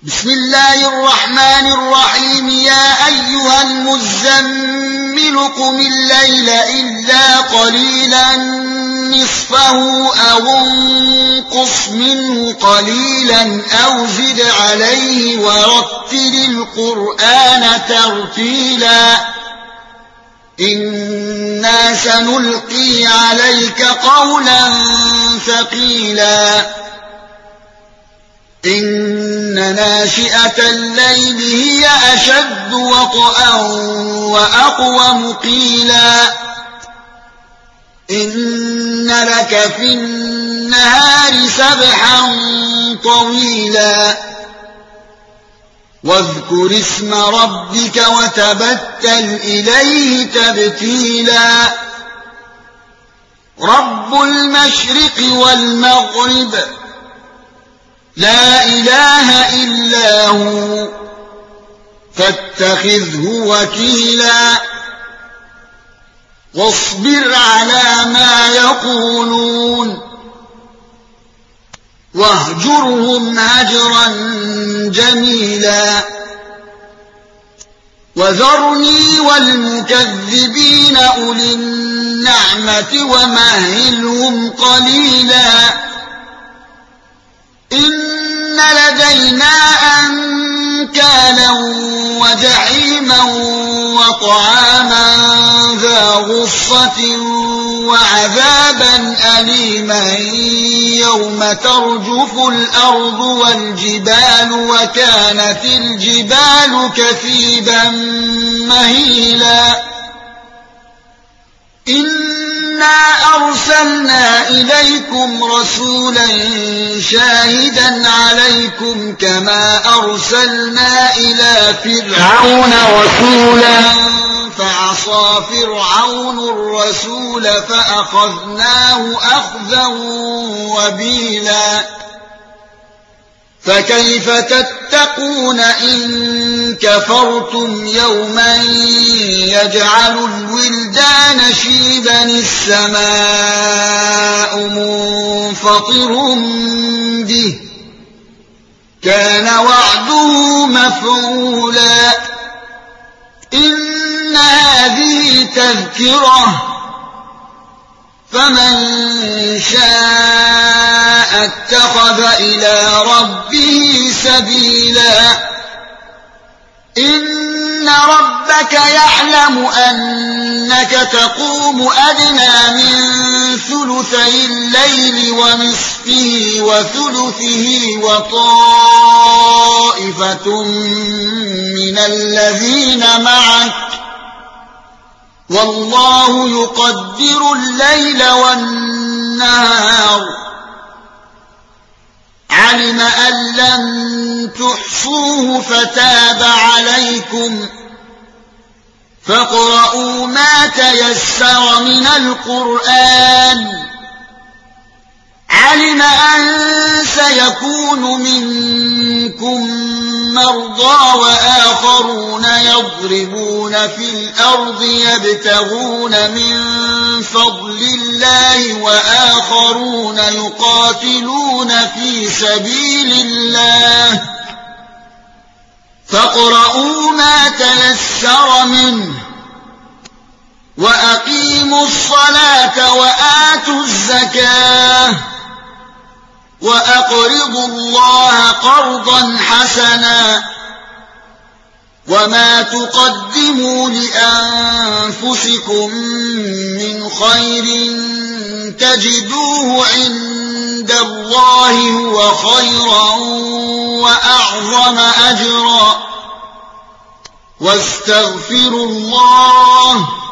بسم الله الرحمن الرحيم يا أيها المزمل قم الليل إلا قليلا نصفه أو انقص منه قليلا أو زد عليه ورتل القرآن ترتيلا إنا سنلقي عليك قولا ثقيلا إن ناشئة الليل هي أشد وطئا وأقوم قيلا إن لك في النهار سبحا طويلا واذكر اسم ربك وتبتل إليه تبتيلا رب المشرق والمغرب لا إله إلا هو فاتخذه وكيلا واصبر على ما يقولون واهجرهم هجرا جميلا وذرني والمكذبين أولي النعمة ومهلهم قليلا إن لدينا أنكالا وجحيما وطعاما ذا غصة وعذابا أليما يوم ترجف الأرض والجبال وكانت الجبال كثيبا مهيلا إنا أرسلنا إليكم رسولا شاهدا عليكم كما أرسلنا إلى فرعون رسولا فعصى فرعون الرسول فأخذناه أخذا وبيلا فكيف تتقون إن كفرتم يوما يجعل الولدان شيبا السماء منفطر به كان وعده مفعولا إن هذه تذكرة فمن شاء اتخذ إلى ربه سبيلا إن ربك يعلم أنك تقوم أدنى من ثلثي الليل ونصفه وثلثه وطائفة من الذين معك والله يقدر الليل والنهار علم أن لن تحصوه فتاب عليكم فاقرؤوا ما تيسر من القرآن علم أن سيكون منكم مرضى وآخرون يضربون في الأرض يبتغون من فضل الله وآخرون يقاتلون في سبيل الله فاقرؤوا ما تيسر منه وأقيموا الصلاة وآتوا الزكاة وأقرضوا الله قرضا حسنا وما تقدموا لأنفسكم من خير تجدوه عند الله هو خيرا وأعظم أجرا واستغفروا الله